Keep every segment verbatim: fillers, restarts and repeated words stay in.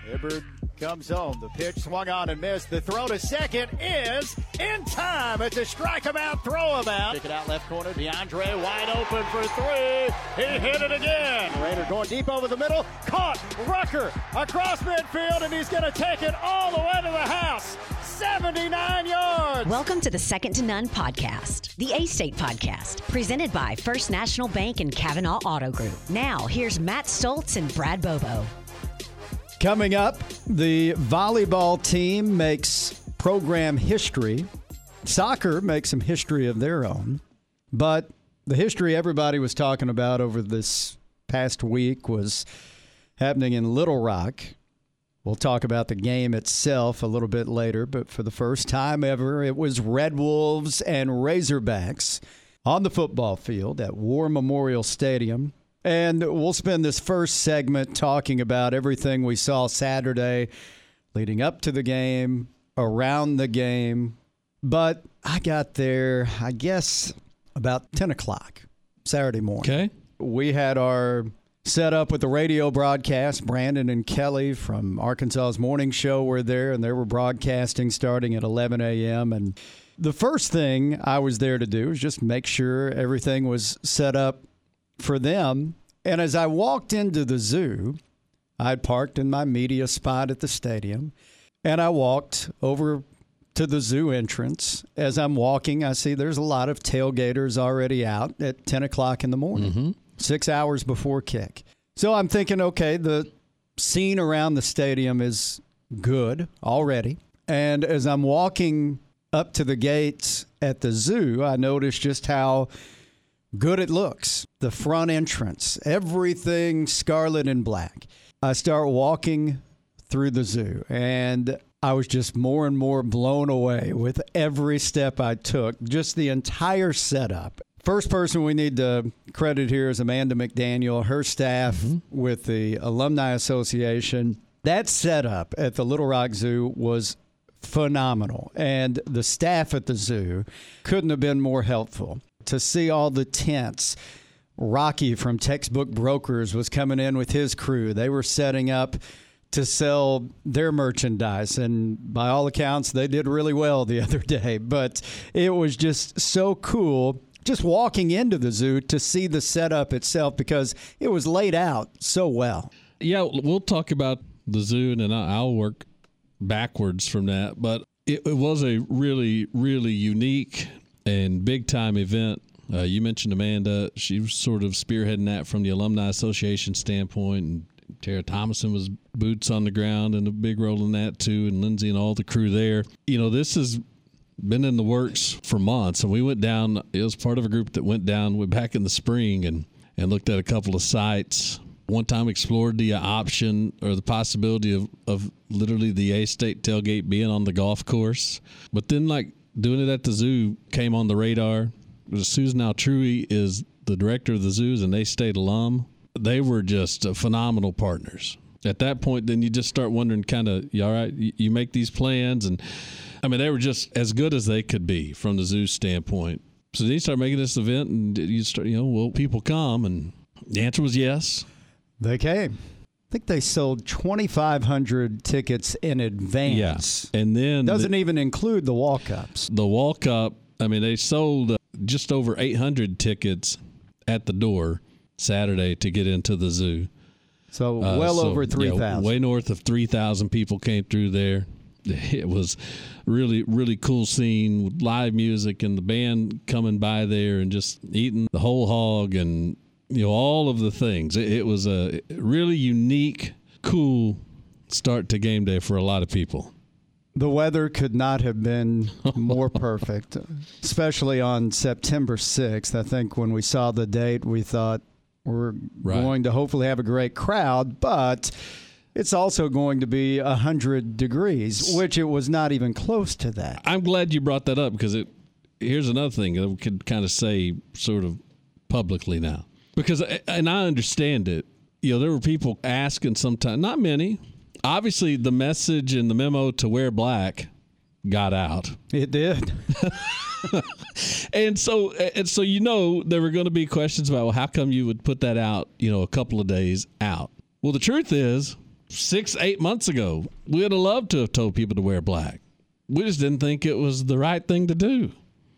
Hibbard comes home. The pitch swung on and missed. The throw to second is in time. It's a strike him out, throw him out. Kick it out left corner. DeAndre wide open for three. He hit it again. Raider going deep over the middle. Caught. Rucker across midfield, and he's going to take it all the way to the house. seventy-nine yards. Welcome to the Second to None podcast, the A-State podcast, presented by First National Bank and Kavanaugh Auto Group. Now, here's Matt Stoltz and Brad Bobo. Coming up, the volleyball team makes program history. Soccer makes some history of their own. But the history everybody was talking about over this past week was happening in Little Rock. We'll talk about the game itself a little bit later, but for the first time ever, it was Red Wolves and Razorbacks on the football field at War Memorial Stadium. And we'll spend this first segment talking about everything we saw Saturday leading up to the game, around the game. But I got there, I guess, about ten o'clock Saturday morning. Okay. We had our set up with the radio broadcast. Brandon and Kelly from Arkansas's Morning Show were there, and they were broadcasting starting at eleven a.m. And the first thing I was there to do was just make sure everything was set up for them. And as I walked into the zoo, I'd parked in my media spot at the stadium, and I walked over to the zoo entrance. As I'm walking, I see there's a lot of tailgaters already out at ten o'clock in the morning. Mm-hmm. Six hours before kick. So I'm thinking, okay, the scene around the stadium is good already. And as I'm walking up to the gates at the zoo, I noticed just how good it looks. The front entrance, everything scarlet and black. I start walking through the zoo, and I was just more and more blown away with every step I took, just the entire setup. First person we need to credit here is Amanda McDaniel, her staff mm-hmm. with the Alumni Association. That setup at the Little Rock Zoo was phenomenal, and the staff at the zoo couldn't have been more helpful. To see all the tents, Rocky from Textbook Brokers was coming in with his crew. They were setting up to sell their merchandise, and by all accounts, they did really well the other day. But it was just so cool just walking into the zoo to see the setup itself because it was laid out so well. Yeah, we'll talk about the zoo, and then I'll work backwards from that. But it, it was a really, really unique and big-time event. Uh, you mentioned Amanda. She was sort of spearheading that from the Alumni Association standpoint, and Tara Thomason was boots on the ground and a big role in that too, and Lindsay and all the crew there. You know, this has been in the works for months, and we went down. It was part of a group that went down back in the spring and, and looked at a couple of sites. One time explored the option or the possibility of, of literally the A-State tailgate being on the golf course. But then, like, doing it at the zoo came on the radar. Susan Altrui is the director of the zoos, and A-State alum. They were just uh, phenomenal partners. At that point, then you just start wondering kind of, you all right, you, you make these plans. And, I mean, they were just as good as they could be from the zoo standpoint. So then you start making this event, and you start, you know, will people come? And the answer was yes. They came. I think they sold twenty-five hundred tickets in advance. Yeah. And then doesn't the, even include the walk-ups. The walk-up, I mean, they sold uh, just over eight hundred tickets at the door Saturday to get into the zoo. So well uh, so, over three thousand. Yeah, way north of three thousand people came through there. It was really, really cool scene with live music and the band coming by there and just eating the whole hog and, you know, all of the things. It, it was a really unique, cool start to game day for a lot of people. The weather could not have been more perfect, especially on September sixth. I think when we saw the date, we thought we're right. going to hopefully have a great crowd, but it's also going to be one hundred degrees, which it was not even close to that. I'm glad you brought that up because it. Here's another thing that we could kind of say sort of publicly now. Because, and I understand it, you know, there were people asking sometimes, not many. Obviously, the message in the memo to wear black got out. It did. and so, and so, you know, there were going to be questions about, well, how come you would put that out, you know, a couple of days out? Well, the truth is, six, eight months ago, we'd have loved to have told people to wear black. We just didn't think it was the right thing to do.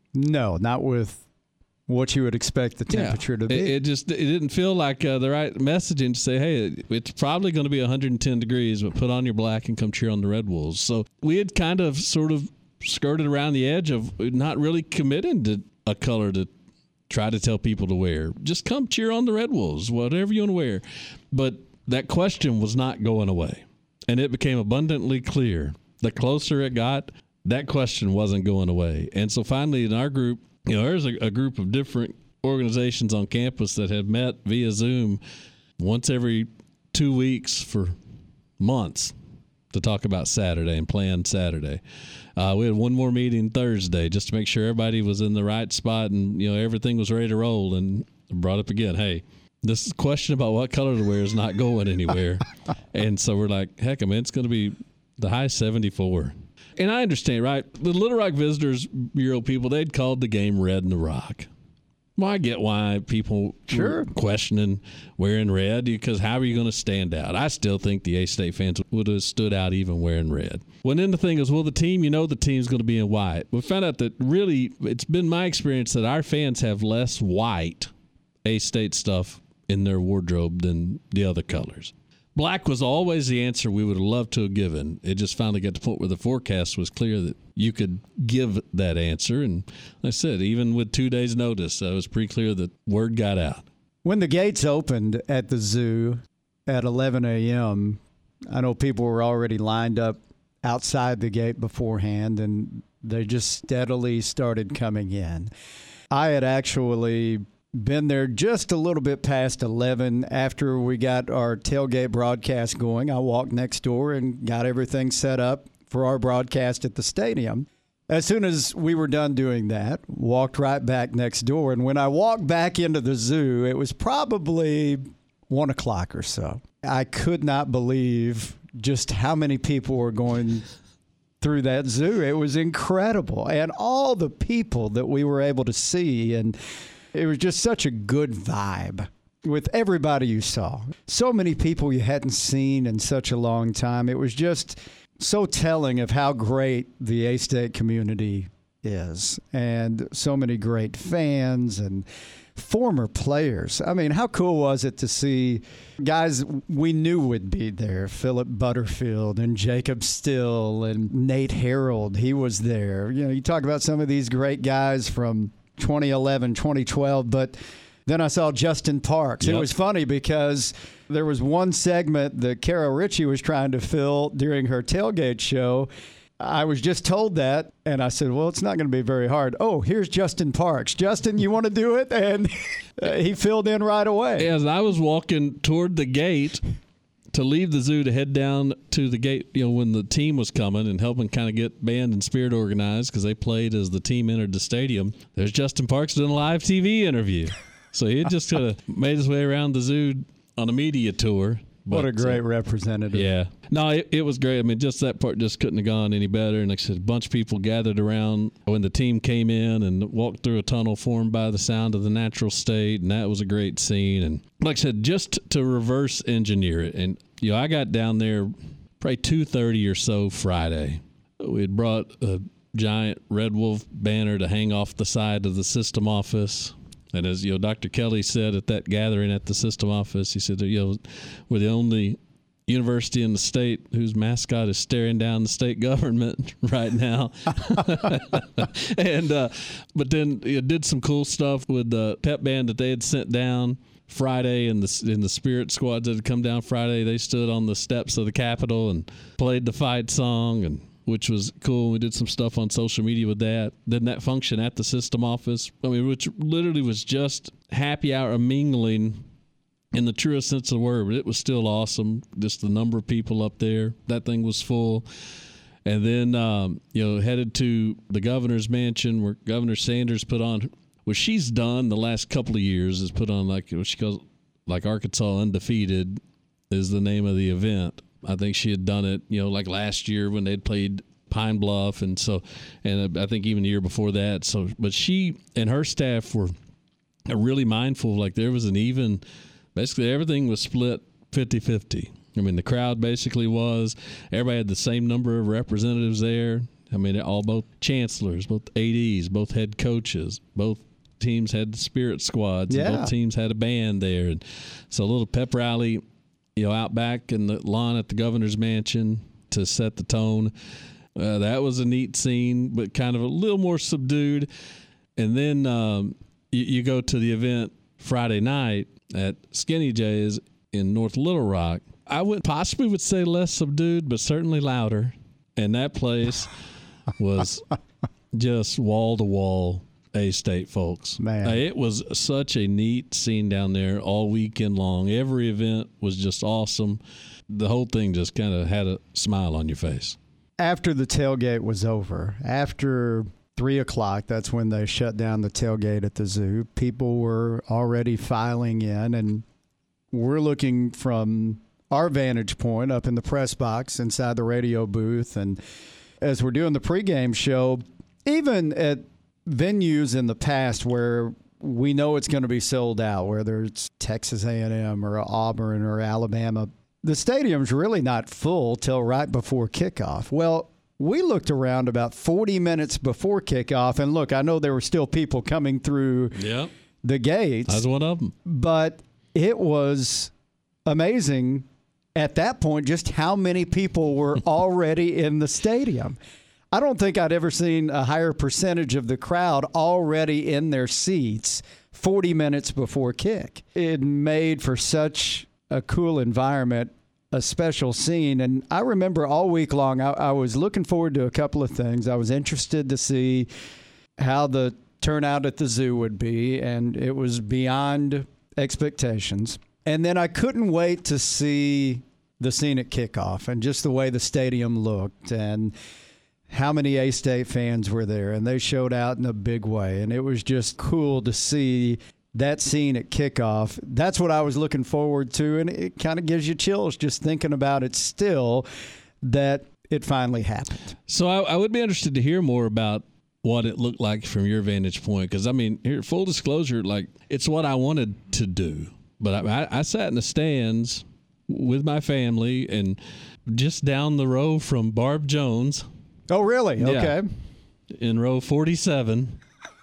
No, not with what you would expect the temperature yeah. to be. It, it just it didn't feel like uh, the right messaging to say, hey, it's probably going to be one hundred ten degrees, but put on your black and come cheer on the Red Wolves. So we had kind of sort of skirted around the edge of not really committing to a color to try to tell people to wear. Just come cheer on the Red Wolves, whatever you want to wear. But that question was not going away. And it became abundantly clear. The closer it got, that question wasn't going away. And so finally in our group, you know, there's a, a group of different organizations on campus that have met via Zoom once every two weeks for months to talk about Saturday and plan Saturday. Uh, we had one more meeting Thursday just to make sure everybody was in the right spot and, you know, everything was ready to roll, and brought up again, hey, this question about what color to wear is not going anywhere. And so we're like, heck, I mean, it's going to be the high seventy-four. And I understand, right? The Little Rock Visitors Bureau people, they'd called the game Red in the Rock. Well, I get why people sure. were questioning wearing red, because how are you going to stand out? I still think the A-State fans would have stood out even wearing red. Well, then the thing is, well, the team, you know the team's going to be in white. We found out that really it's been my experience that our fans have less white A-State stuff in their wardrobe than the other colors. Black was always the answer we would have loved to have given. It just finally got to the point where the forecast was clear that you could give that answer. And like I said, even with two days' notice, it was pretty clear that word got out. When the gates opened at the zoo at eleven a.m., I know people were already lined up outside the gate beforehand, and they just steadily started coming in. I had actually been there just a little bit past eleven. After we got our tailgate broadcast going, I walked next door and got everything set up for our broadcast at the stadium. As soon as we were done doing that, walked right back next door. And when I walked back into the zoo, it was probably one o'clock or so. I could not believe just how many people were going through that zoo. It was incredible. And all the people that we were able to see, and it was just such a good vibe with everybody you saw. So many people you hadn't seen in such a long time. It was just so telling of how great the A-State community is, and so many great fans and former players. I mean, how cool was it to see guys we knew would be there, Philip Butterfield and Jacob Still and Nate Harold. He was there. You know, you talk about some of these great guys from twenty eleven, twenty twelve, but then I saw Justin Parks. Yep. It was funny because there was one segment that Kara Ritchie was trying to fill during her tailgate show. I was just told that, and I said, well, it's not going to be very hard. Oh, here's Justin Parks. Justin, you want to do it? And he filled in right away. As I was walking toward the gate to leave the zoo to head down to the gate, you know, when the team was coming and helping kind of get band and spirit organized because they played as the team entered the stadium, there's Justin Parks doing a live T V interview. So he had just kind of made his way around the zoo on a media tour. What but, a great uh, representative. Yeah. No, it, it was great. I mean, just that part just couldn't have gone any better. And like I said, a bunch of people gathered around when the team came in and walked through a tunnel formed by the sound of the natural state. And that was a great scene. And like I said, just to reverse engineer it. And, you know, I got down there probably two thirty or so Friday. We had brought a giant Red Wolf banner to hang off the side of the system office. And as you know, Doctor Kelly said at that gathering at the system office, he said, you know, we're the only university in the state whose mascot is staring down the state government right now. and uh, but then you know, did some cool stuff with the pep band that they had sent down Friday, and the in the spirit squads that had come down Friday. They stood on the steps of the Capitol and played the fight song, and which was cool. We did some stuff on social media with that. Then that function at the system office, I mean, which literally was just happy hour mingling in the truest sense of the word, but it was still awesome. Just the number of people up there. That thing was full. And then, um, you know, headed to the governor's mansion where Governor Sanders put on, what she's done the last couple of years is put on like what she calls like Arkansas Undefeated is the name of the event. I think she had done it, you know, like last year when they'd played Pine Bluff, and so, and I think even the year before that. So, but she and her staff were really mindful. Like there was an even, basically everything was split fifty-fifty. I mean, the crowd basically was. Everybody had the same number of representatives there. I mean, all both chancellors, both A Ds, both head coaches, both teams had the spirit squads. Yeah. And both teams had a band there. And so a little pep rally, you know, out back in the lawn at the governor's mansion to set the tone. Uh, that was a neat scene, but kind of a little more subdued. And then um, you, you go to the event Friday night at Skinny Jay's in North Little Rock. I would possibly would say less subdued, but certainly louder. And that place was just wall to wall A-State folks. Man, uh, it was such a neat scene down there all weekend long. Every event was just awesome. The whole thing just kind of had a smile on your face. After the tailgate was over, after three o'clock, that's when they shut down the tailgate at the zoo. People were already filing in, and we're looking from our vantage point up in the press box inside the radio booth. And as we're doing the pregame show, even at venues in the past where we know it's going to be sold out, whether it's Texas A and M or Auburn or Alabama, the stadium's really not full till right before kickoff. Well, we looked around about forty minutes before kickoff, and look, I know there were still people coming through yep. the gates. I was one of them. But it was amazing at that point just how many people were already in the stadium. I don't think I'd ever seen a higher percentage of the crowd already in their seats forty minutes before kick. It made for such a cool environment, a special scene. And I remember all week long, I, I was looking forward to a couple of things. I was interested to see how the turnout at the zoo would be, and it was beyond expectations. And then I couldn't wait to see the scene at kickoff and just the way the stadium looked and how many A-State fans were there. And they showed out in a big way. And it was just cool to see that scene at kickoff. That's what I was looking forward to, and it kind of gives you chills just thinking about it still, that it finally happened. So I, I would be interested to hear more about what it looked like from your vantage point, because, I mean, here, full disclosure, like, it's what I wanted to do. But I, I, I sat in the stands with my family and just down the row from Barb Jones. Oh, really? Okay. Yeah, in row forty-seven.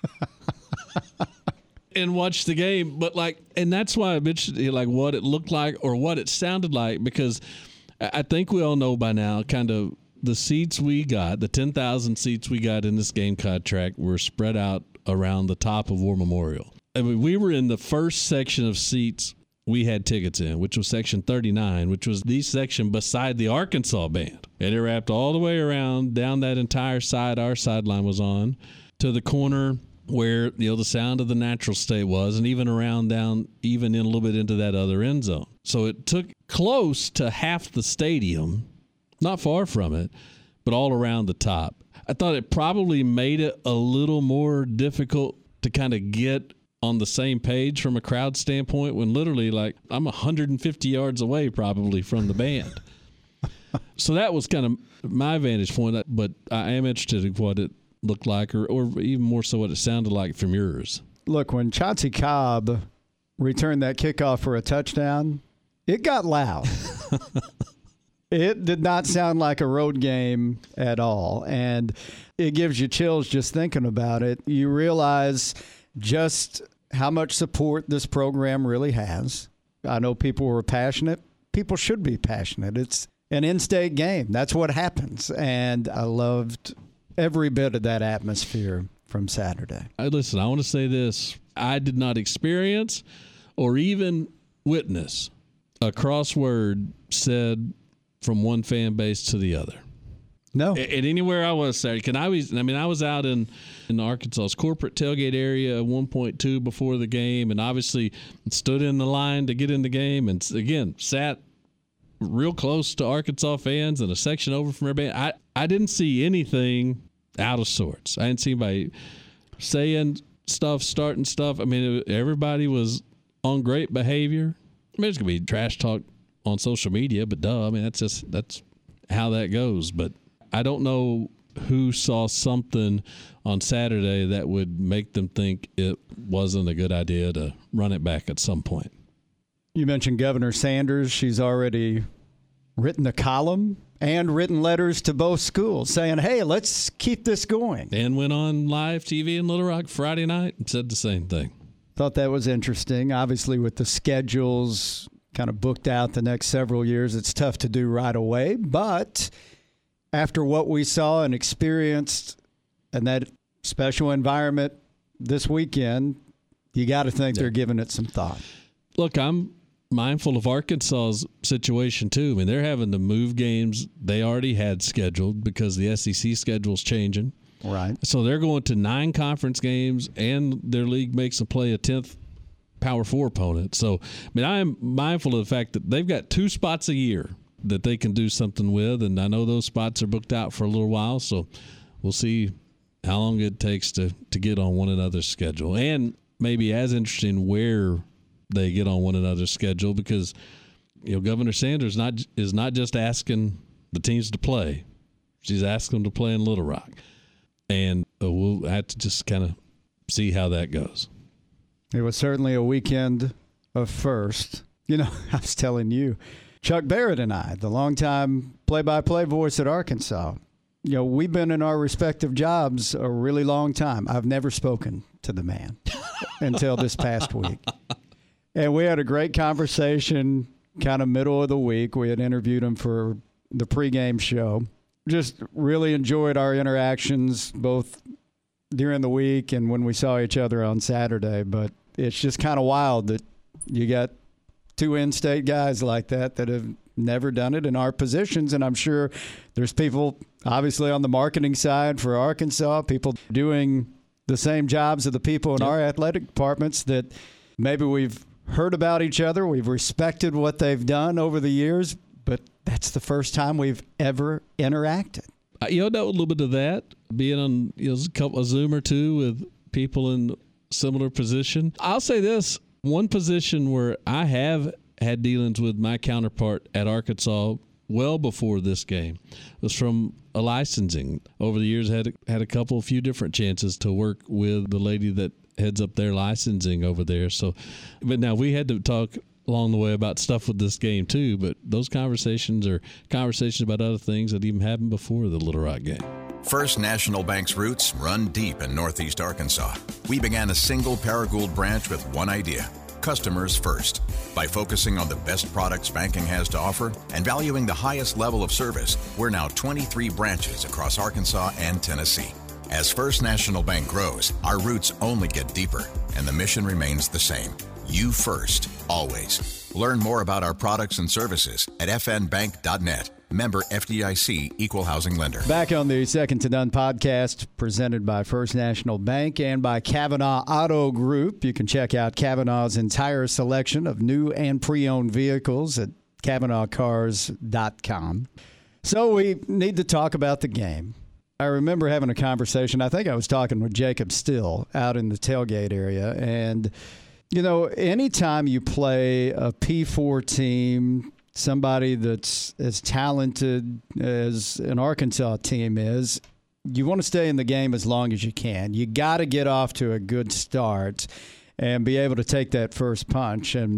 And watch the game, but like, and that's why I'm interested, like, what it looked like or what it sounded like, because I think we all know by now, kind of the seats we got, the ten thousand seats we got in this game contract were spread out around the top of War Memorial. I mean, we were in the first section of seats we had tickets in, which was section thirty-nine, which was the section beside the Arkansas band, and it wrapped all the way around down that entire side our sideline was on to the corner where, you know, the sound of the natural state was, and even around down, even in a little bit into that other end zone. So it took close to half the stadium, not far from it, but all around the top. I thought it probably made it a little more difficult to kind of get on the same page from a crowd standpoint when literally, like, I'm one hundred fifty yards away probably from the band. So that was kind of my vantage point, but I am interested in what it looked like, or, or even more so what it sounded like from yours. Look, when Chauncey Cobb returned that kickoff for a touchdown, it got loud. It did not sound like a road game at all, and it gives you chills just thinking about it. You realize just how much support this program really has. I know people were passionate. People should be passionate. It's an in-state game. That's what happens, and I loved every bit of that atmosphere from Saturday. I, listen, I want to say this. I did not experience or even witness a crossword said from one fan base to the other. No. And anywhere I was Saturday, can I was, I mean, I was out in, in Arkansas's corporate tailgate area at one point two before the game, and obviously stood in the line to get in the game, and again, sat real close to Arkansas fans and a section over from their band. I, I didn't see anything out of sorts. I didn't see anybody saying stuff, starting stuff. I mean, it, everybody was on great behavior. I mean, there's going to be trash talk on social media, but duh, I mean, that's just, that's how that goes. But I don't know who saw something on Saturday that would make them think it wasn't a good idea to run it back at some point. You mentioned Governor Sanders. She's already written a column and written letters to both schools saying, hey, let's keep this going. And went on live T V in Little Rock Friday night and said the same thing. Thought that was interesting. Obviously, with the schedules kind of booked out the next several years, it's tough to do right away. But after what we saw and experienced in that special environment this weekend, you got to think yeah. they're giving it some thought. Look, I'm mindful of Arkansas's situation, too. I mean, they're having to move games they already had scheduled because the S E C schedule's changing. Right. So they're going to nine conference games, and their league makes them play a tenth Power Four opponent. So, I mean, I am mindful of the fact that they've got two spots a year that they can do something with, and I know those spots are booked out for a little while, so we'll see how long it takes to, to get on one another's schedule. And maybe as interesting where they get on one another's schedule, because you know Governor Sanders not is not just asking the teams to play; she's asking them to play in Little Rock, and uh, we'll have to just kind of see how that goes. It was certainly a weekend of first. You know, I was telling you, Chuck Barrett and I, the longtime play-by-play voice at Arkansas, you know, we've been in our respective jobs a really long time. I've never spoken to the man until this past week. And we had a great conversation kind of middle of the week. We had interviewed him for the pregame show. Just really enjoyed our interactions both during the week and when we saw each other on Saturday. But it's just kind of wild that you got two in-state guys like that that have never done it in our positions. And I'm sure there's people, obviously, on the marketing side for Arkansas, people doing the same jobs of the people in yep. our athletic departments that maybe we've heard about each other. We've respected what they've done over the years, but that's the first time we've ever interacted. Uh, you know, know a little bit of that, being on you know, a couple of Zoom or two with people in similar position. I'll say this, one position where I have had dealings with my counterpart at Arkansas well before this game was from a licensing. Over the years, had had a couple, few different chances to work with the lady that heads up their licensing over there. So, but now we had to talk along the way about stuff with this game too. But those conversations are conversations about other things that even happened before the Little Rock game. First National Bank's roots run deep in Northeast Arkansas. We began a single Paragould branch with one idea: customers first. By focusing on the best products banking has to offer and valuing the highest level of service, we're now twenty-three branches across Arkansas and Tennessee. As First National Bank grows, our roots only get deeper, and the mission remains the same. You first, always. Learn more about our products and services at f n bank dot net. Member F D I C, Equal Housing Lender. Back on the Second to None podcast, presented by First National Bank and by Kavanaugh Auto Group. You can check out Kavanaugh's entire selection of new and pre-owned vehicles at Kavanaugh cars dot com. So we need to talk about the game. I remember having a conversation, I think I was talking with Jacob Still out in the tailgate area, and you know, anytime you play a P four team, somebody that's as talented as an Arkansas team is, you want to stay in the game as long as you can. You got to get off to a good start and be able to take that first punch. And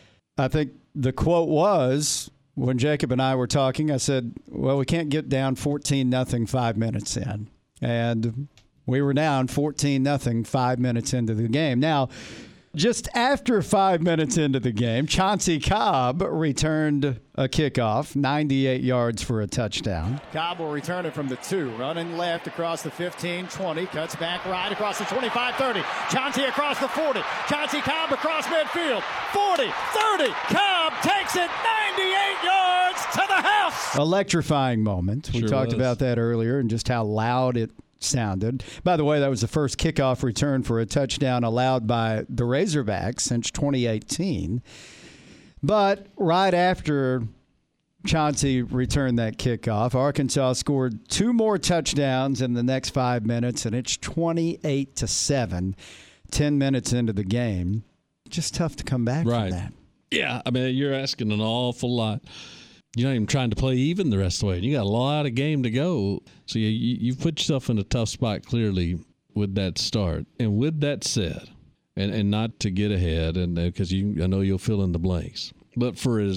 I think the quote was, when Jacob and I were talking, I said, well, we can't get down fourteen nothing five minutes in. And we were down fourteen nothing five minutes into the game. Now, just after five minutes into the game, Chauncey Cobb returned a kickoff, ninety-eight yards for a touchdown. Cobb will return it from the two, running left across the fifteen, twenty, cuts back right across the twenty-five, thirty. Chauncey across the forty. Chauncey Cobb across midfield, forty, thirty. Cobb takes it ninety-eight yards to the house. Electrifying moment. We sure talked was. about that earlier and just how loud it sounded. By the way, that was the first kickoff return for a touchdown allowed by the Razorbacks since twenty eighteen. But right after Chauncey returned that kickoff, Arkansas scored two more touchdowns in the next five minutes, and it's twenty-eight to seven, ten minutes into the game. Just tough to come back right. from that. Yeah, I mean, you're asking an awful lot. You're not even trying to play even the rest of the way. You got a lot of game to go. So you, you, you've put yourself in a tough spot, clearly, with that start. And with that said, and, and not to get ahead, and because you, I know you'll fill in the blanks, but for as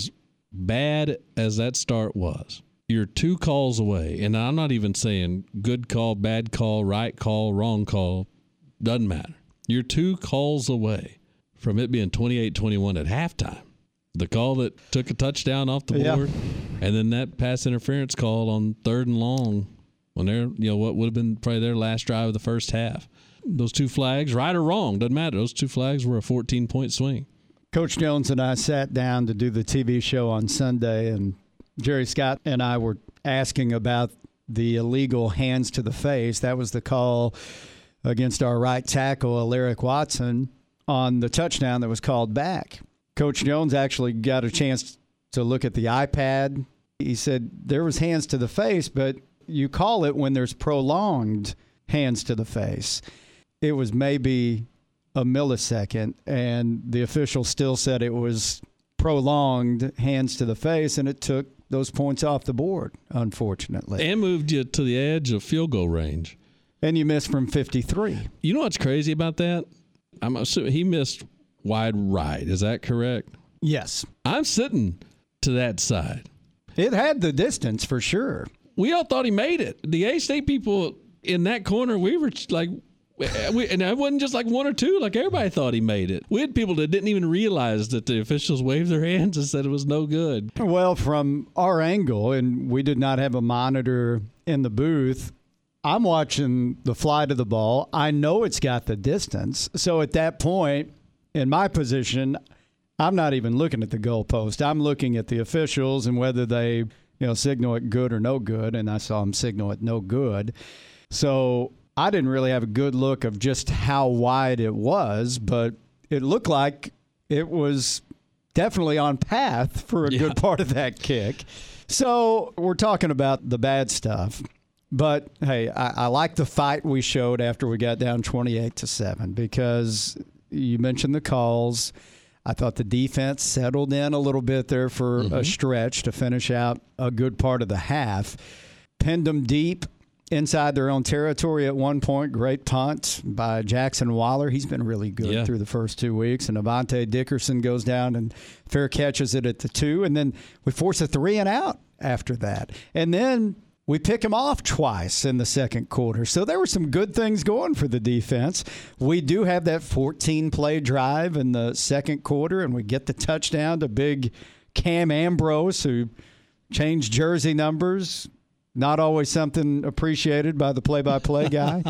bad as that start was, you're two calls away, and I'm not even saying good call, bad call, right call, wrong call, doesn't matter. You're two calls away from it being twenty-eight twenty-one at halftime. The call that took a touchdown off the board, yeah. and then that pass interference call on third and long when they're, you know, what would have been probably their last drive of the first half. Those two flags, right or wrong, doesn't matter. Those two flags were a fourteen-point swing. Coach Jones and I sat down to do the T V show on Sunday, and Jerry Scott and I were asking about the illegal hands to the face. That was the call against our right tackle, Alaric Watson, on the touchdown that was called back. Coach Jones actually got a chance to look at the iPad. He said there was hands to the face, but you call it when there's prolonged hands to the face. It was maybe a millisecond, and the official still said it was prolonged hands to the face, and it took those points off the board, unfortunately. And moved you to the edge of field goal range. And you missed from fifty-three. You know what's crazy about that? I'm assuming he missed wide right. Is that correct? Yes. I'm sitting to that side. It had the distance for sure. We all thought he made it. The A-State people in that corner, we were like, we, and it wasn't just like one or two. Like everybody thought he made it. We had people that didn't even realize that the officials waved their hands and said it was no good. Well, from our angle, and we did not have a monitor in the booth, I'm watching the flight of the ball. I know it's got the distance. So at that point, in my position, I'm not even looking at the goalpost. I'm looking at the officials and whether they, you know, signal it good or no good. And I saw them signal it no good. So I didn't really have a good look of just how wide it was, but it looked like it was definitely on path for a yeah. good part of that kick. So we're talking about the bad stuff. But, hey, I, I like the fight we showed after we got down twenty-eight to seven because you mentioned the calls. I thought the defense settled in a little bit there for mm-hmm. a stretch to finish out a good part of the half. Pinned them deep inside their own territory at one point. Great punt by Jackson Waller. He's been really good yeah. through the first two weeks. And Avante Dickerson goes down and fair catches it at the two. And then we force a three and out after that. And then we pick him off twice in the second quarter. So there were some good things going for the defense. We do have that fourteen-play drive in the second quarter, and we get the touchdown to big Cam Ambrose, who changed jersey numbers. Not always something appreciated by the play-by-play guy.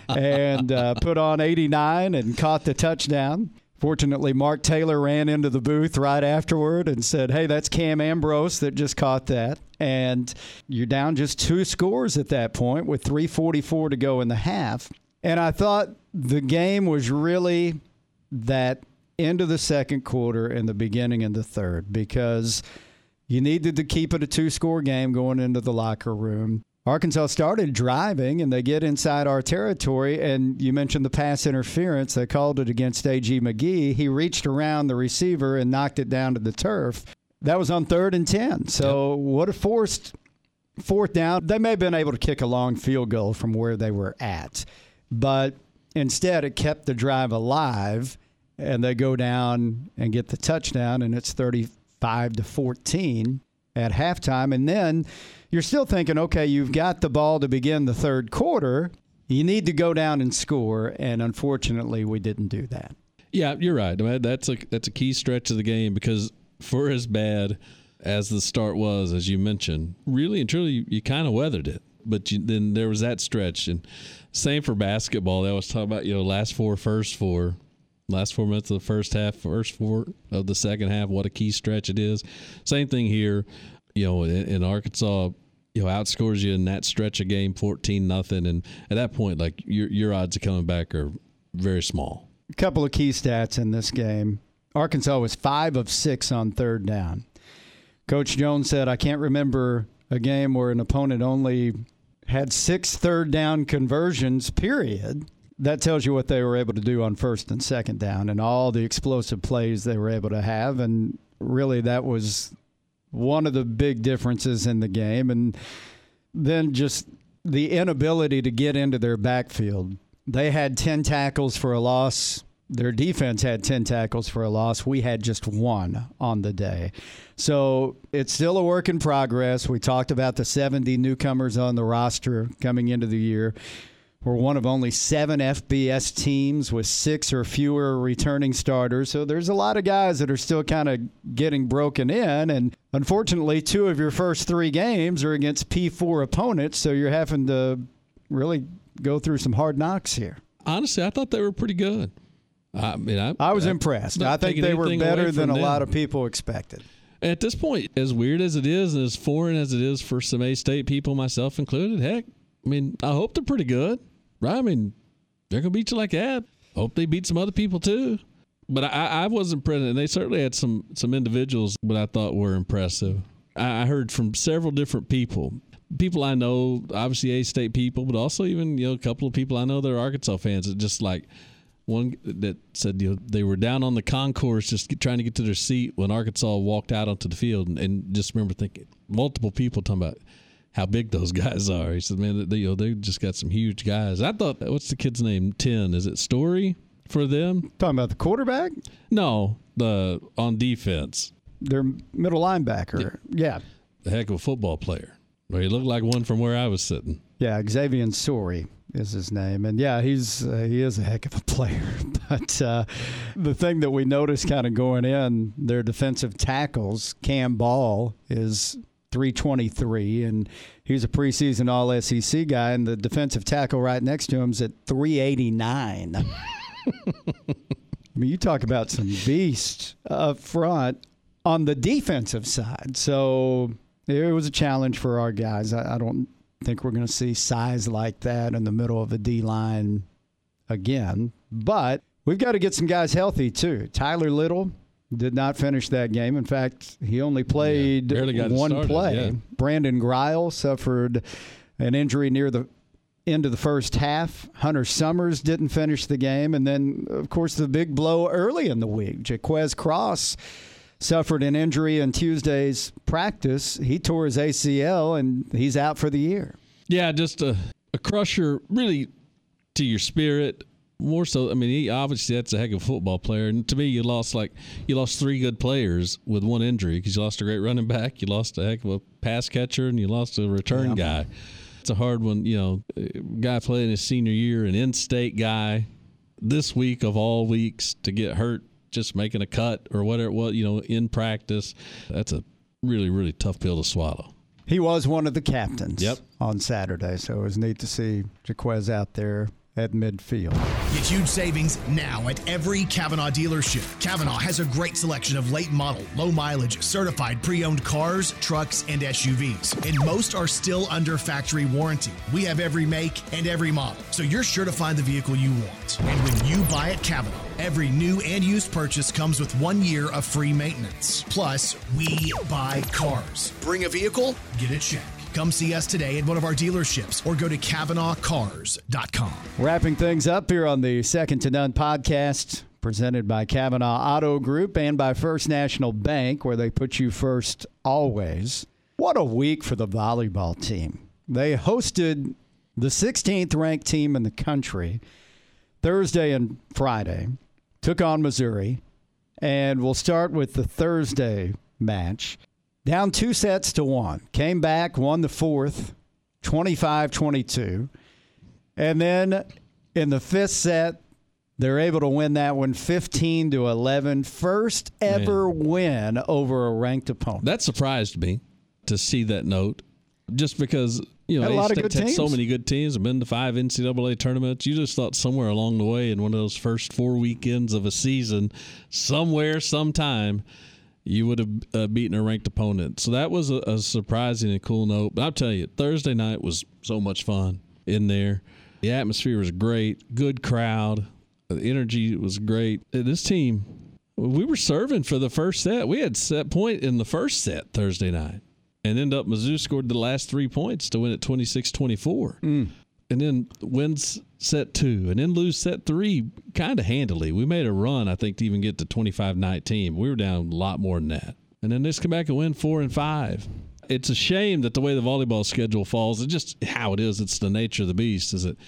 and uh, put on eighty-nine and caught the touchdown. Fortunately, Mark Taylor ran into the booth right afterward and said, hey, that's Cam Ambrose that just caught that. And you're down just two scores at that point with three forty-four to go in the half. And I thought the game was really that end of the second quarter and the beginning of the third because you needed to keep it a two-score game going into the locker room. Arkansas started driving, and they get inside our territory, and you mentioned the pass interference. They called it against A G McGee. He reached around the receiver and knocked it down to the turf. That was on third and ten. So yep. would have forced fourth down. They may have been able to kick a long field goal from where they were at, but instead it kept the drive alive, and they go down and get the touchdown, and it's thirty-five to fourteen at halftime. And then you're still thinking, okay, you've got the ball to begin the third quarter. You need to go down and score, and unfortunately we didn't do that. Yeah, you're right. That's a, that's a key stretch of the game because for as bad as the start was, as you mentioned, really and truly you, you kind of weathered it. But you, then there was that stretch. And same for basketball. They always talk about, you know, last four, first four. Last four minutes of the first half, first four of the second half, what a key stretch it is. Same thing here, you know, in, in Arkansas, you know, outscores you in that stretch of game fourteen nothing. And at that point, like, your your odds of coming back are very small. A couple of key stats in this game. Arkansas was five of six on third down. Coach Jones said, I can't remember a game where an opponent only had six third down conversions, period. That tells you what they were able to do on first and second down and all the explosive plays they were able to have. And really that was one of the big differences in the game. And then just the inability to get into their backfield. They had ten tackles for a loss Their defense had ten tackles for a loss. We had just one on the day. So it's still a work in progress. We talked about the seventy newcomers on the roster coming into the year. We're one of only seven F B S teams with six or fewer returning starters. So there's a lot of guys that are still kind of getting broken in. And unfortunately, two of your first three games are against P four opponents. So you're having to really go through some hard knocks here. Honestly, I thought they were pretty good. I mean, I, I was I, impressed. I think they were better than a them. lot of people expected. At this point, as weird as it is and as foreign as it is for some A-State people, myself included, heck, I mean, I hope they're pretty good, right? I mean, they're going to beat you like that. Hope they beat some other people too. But I, I was impressed, and they certainly had some, some individuals that I thought were impressive. I, I heard from several different people. People I know, obviously A-State people, but also even, you know, a couple of people I know that are Arkansas fans that just like, one that said, you know, they were down on the concourse just get, trying to get to their seat when Arkansas walked out onto the field, and, and just remember thinking, multiple people talking about how big those guys are. He said, man, they, you know, they just got some huge guys. I thought, what's the kid's name? ten. Is it Story for them? Talking about the quarterback? No, the on defense. Their middle linebacker. Yeah. A heck of a football player. Well, he looked like one from where I was sitting. Yeah, Xavier Story is his name. And, yeah, he's uh, he is a heck of a player. But uh, the thing that we noticed kind of going in, their defensive tackles, Cam Ball is three twenty-three, and he's a preseason All S E C guy, and the defensive tackle right next to him is at three eighty-nine. I mean, you talk about some beasts up front on the defensive side. So it was a challenge for our guys. I, I don't think we're going to see size like that in the middle of the D-line again. But we've got to get some guys healthy, too. Tyler Little did not finish that game. In fact, he only played yeah, one started, play. Yeah. Brandon Greil suffered an injury near the end of the first half. Hunter Summers didn't finish the game. And then, of course, the big blow early in the week. Jaquez Cross suffered an injury in Tuesday's practice. He tore his A C L, and he's out for the year. Yeah, just a, a crusher, really, to your spirit. More so, I mean, he obviously that's a heck of a football player. And to me, you lost like you lost three good players with one injury because you lost a great running back, you lost a heck of a pass catcher, and you lost a return yeah. guy. It's a hard one, you know. Guy playing his senior year, an in-state guy, this week of all weeks to get hurt, just making a cut or whatever it was, you know, in practice. That's a really, really tough pill to swallow. He was one of the captains yep. on Saturday, so it was neat to see Jaquez out there at midfield. Get huge savings now at every Kavanaugh dealership. Kavanaugh has a great selection of late model, low mileage, certified pre-owned cars, trucks, and S U Vs. And most are still under factory warranty. We have every make and every model, so you're sure to find the vehicle you want. And when you buy at Kavanaugh, every new and used purchase comes with one year of free maintenance. Plus, we buy cars. Bring a vehicle, get it checked. Come see us today at one of our dealerships or go to Kavanaugh Cars dot com. Wrapping things up here on the Second to None podcast, presented by Kavanaugh Auto Group and by First National Bank, where they put you first always. What a week for the volleyball team. They hosted the sixteenth ranked team in the country Thursday and Friday, took on Missouri, and we'll start with the Thursday match. Down two sets to one. Came back, won the fourth, twenty-five twenty-two. And then in the fifth set, they're able to win that one fifteen to eleven. First ever Man. win over a ranked opponent. That surprised me to see that note. Just because, you know, had a lot of good had teams. so many good teams, have been to five N C double A tournaments. You just thought somewhere along the way in one of those first four weekends of a season, somewhere, sometime, you would have uh, beaten a ranked opponent. So that was a, a surprising and cool note. But I'll tell you, Thursday night was so much fun in there. The atmosphere was great. Good crowd. The energy was great. This team, we were serving for the first set. We had set point in the first set Thursday night. And ended up, Mizzou scored the last three points to win at twenty-six twenty-four. Mm. And then wins set two. And then lose set three kind of handily. We made a run, I think, to even get to twenty-five nineteen. We were down a lot more than that. And then they just come back and win four and five. It's a shame that the way the volleyball schedule falls, it's just how it is. It's the nature of the beast, is that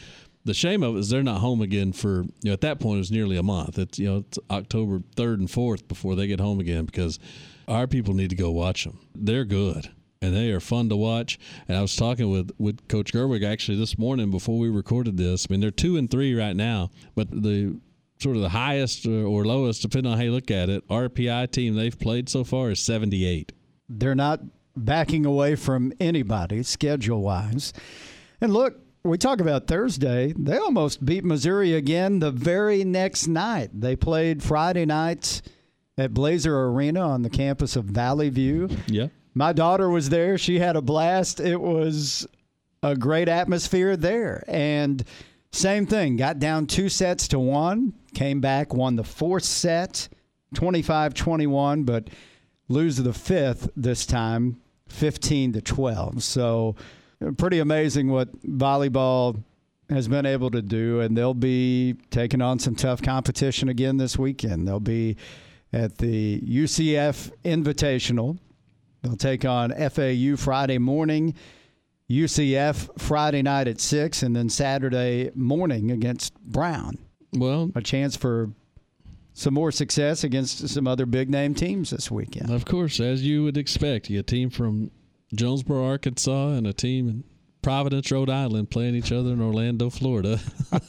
The shame of it is they're not home again for, you know, at that point it was nearly a month. It's, you know, it's October third and fourth before they get home again, because our people need to go watch them. They're good, and they are fun to watch. And I was talking with, with Coach Gerwig actually this morning before we recorded this. I mean, they're two and three right now, but the sort of the highest or lowest, depending on how you look at it, R P I team they've played so far is seventy-eight. They're not backing away from anybody schedule-wise. And look, we talk about Thursday. They almost beat Missouri again the very next night. They played Friday night at Blazer Arena on the campus of Valley View. Yeah. My daughter was there. She had a blast. It was a great atmosphere there. And same thing, got down two sets to one, came back, won the fourth set, twenty-five twenty-one, but lose the fifth this time, fifteen to twelve. So pretty amazing what volleyball has been able to do, and they'll be taking on some tough competition again this weekend. They'll be at the U C F Invitational. They'll take on F A U Friday morning, U C F Friday night at six, and then Saturday morning against Brown. Well, a chance for some more success against some other big-name teams this weekend. Of course, as you would expect. You get a team from Jonesboro, Arkansas, and a team in Providence, Rhode Island playing each other in Orlando, Florida.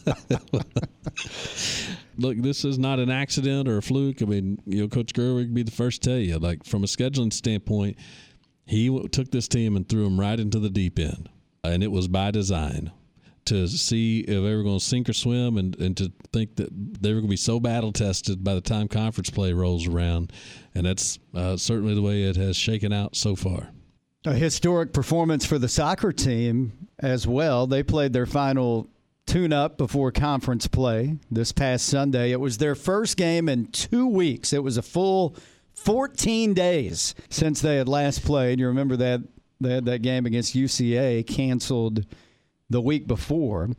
Look, this is not an accident or a fluke. I mean, you know, Coach Gerwig would be the first to tell you, like, from a scheduling standpoint, he w- took this team and threw them right into the deep end, and it was by design, to see if they were going to sink or swim, and, and to think that they were going to be so battle-tested by the time conference play rolls around, and that's uh, certainly the way it has shaken out so far. A historic performance for the soccer team as well. They played their final tune-up before conference play this past Sunday. It was their first game in two weeks. It was a full fourteen days since they had last played. You remember that they had that game against U C A canceled the week before.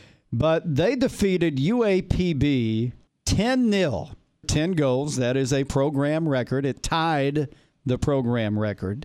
But they defeated U A P B ten nil. ten goals. That is a program record. It tied the program record.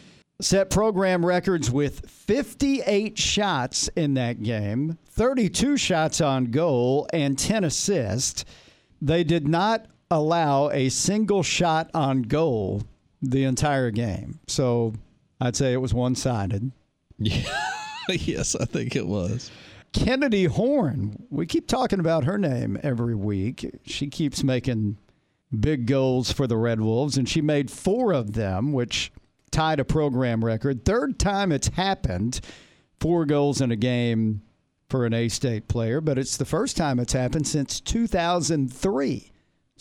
Set program records with fifty-eight shots in that game, thirty-two shots on goal, and ten assists. They did not allow a single shot on goal the entire game. So I'd say it was one-sided. Yeah. Yes, I think it was. Kennedy Horn. We keep talking about her name every week. She keeps making big goals for the Red Wolves, and she made four of them, which tied a program record. Third time it's happened, four goals in a game for an A-State player, but it's the first time it's happened since two thousand three.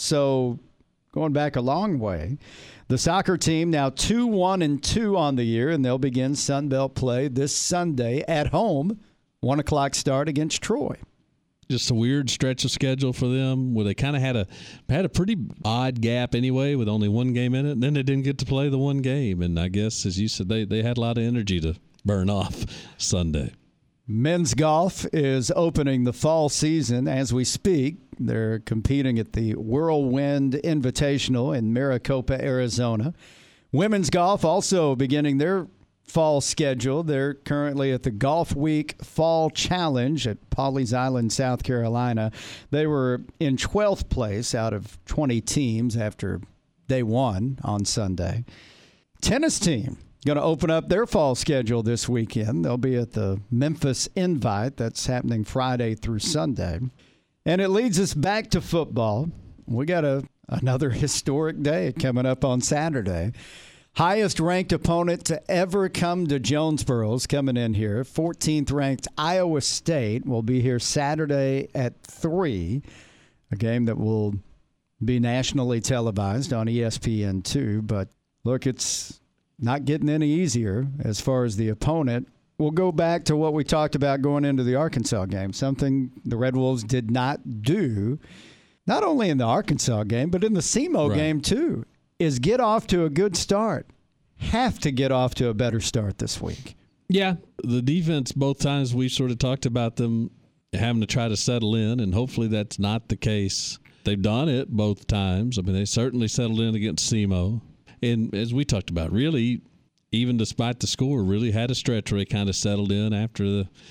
So going back a long way. The soccer team now two one and two on the year, and they'll begin Sun Belt play this Sunday at home, one o'clock start against Troy. Just a weird stretch of schedule for them where they kind of had a had a pretty odd gap anyway with only one game in it. And then they didn't get to play the one game. And I guess, as you said, they, they had a lot of energy to burn off Sunday. Men's golf is opening the fall season as we speak. They're competing at the Whirlwind Invitational in Maricopa, Arizona. Women's golf also beginning their fall schedule. They're currently at the Golf Week Fall Challenge at Pawleys Island, South Carolina. They were in twelfth place out of twenty teams after day one on Sunday. Tennis team going to open up their fall schedule this weekend. They'll be at the Memphis Invite. That's happening Friday through Sunday. And it leads us back to football. We got a another historic day coming up on Saturday. Highest-ranked opponent to ever come to Jonesboro is coming in here. fourteenth-ranked Iowa State will be here Saturday at three, a game that will be nationally televised on E S P N two. But, look, it's not getting any easier as far as the opponent. We'll go back to what we talked about going into the Arkansas game, something the Red Wolves did not do, not only in the Arkansas game, but in the S E M O right. game too. Is get off to a good start. Have to get off to a better start this week. Yeah, the defense, both times we sort of talked about them having to try to settle in, and hopefully that's not the case. They've done it both times. I mean, they certainly settled in against S E M O. And as we talked about, really, even despite the score, really had a stretch where they kind of settled in after the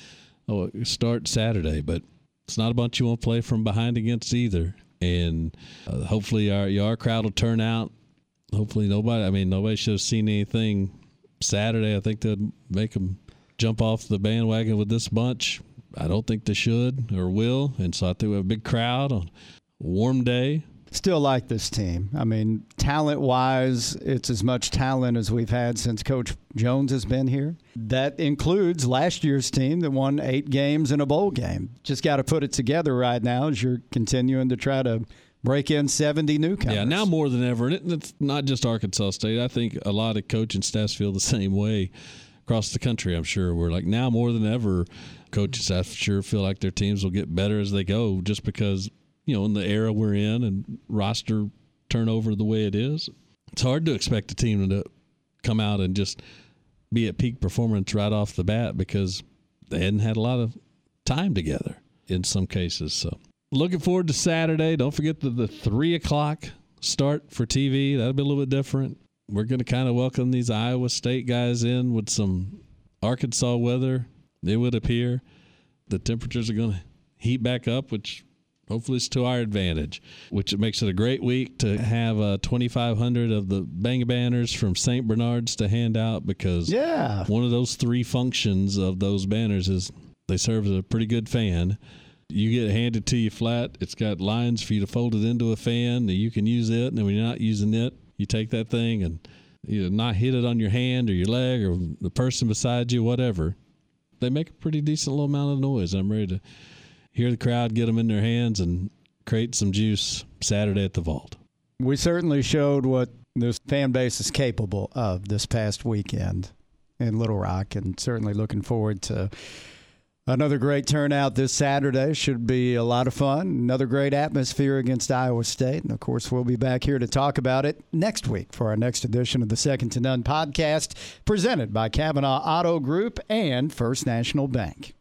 oh, start Saturday, but it's not a bunch you want to play from behind against either. And uh, hopefully our, our crowd will turn out. Hopefully nobody, I mean, nobody should have seen anything Saturday. I think they'd make them jump off the bandwagon with this bunch. I don't think they should or will. And so I think we have a big crowd on a warm day. Still like this team. I mean, talent-wise, it's as much talent as we've had since Coach Jones has been here. That includes last year's team that won eight games in a bowl game. Just got to put it together right now as you're continuing to try to break in seventy newcomers. Yeah, now more than ever. And it's not just Arkansas State. I think a lot of coaching staffs feel the same way across the country, I'm sure. We're like, now more than ever, coaching staff sure feel like their teams will get better as they go just because – you know, in the era we're in and roster turnover the way it is, it's hard to expect a team to come out and just be at peak performance right off the bat because they hadn't had a lot of time together in some cases. So looking forward to Saturday. Don't forget the, the three o'clock start for T V. That'll be a little bit different. We're going to kind of welcome these Iowa State guys in with some Arkansas weather. It would appear the temperatures are going to heat back up, which hopefully it's to our advantage, which makes it a great week to have uh, twenty-five hundred of the Bang Banners from Saint Bernard's to hand out because yeah. one of those three functions of those banners is they serve as a pretty good fan. You get it handed to you flat. It's got lines for you to fold it into a fan. And you can use it, and then when you're not using it, you take that thing and either not hit it on your hand or your leg or the person beside you, whatever. They make a pretty decent little amount of noise. I'm ready to hear the crowd, get them in their hands, and create some juice Saturday at the Vault. We certainly showed what this fan base is capable of this past weekend in Little Rock, and certainly looking forward to another great turnout this Saturday. Should be a lot of fun. Another great atmosphere against Iowa State. And, of course, we'll be back here to talk about it next week for our next edition of the Second to None podcast, presented by Kavanaugh Auto Group and First National Bank.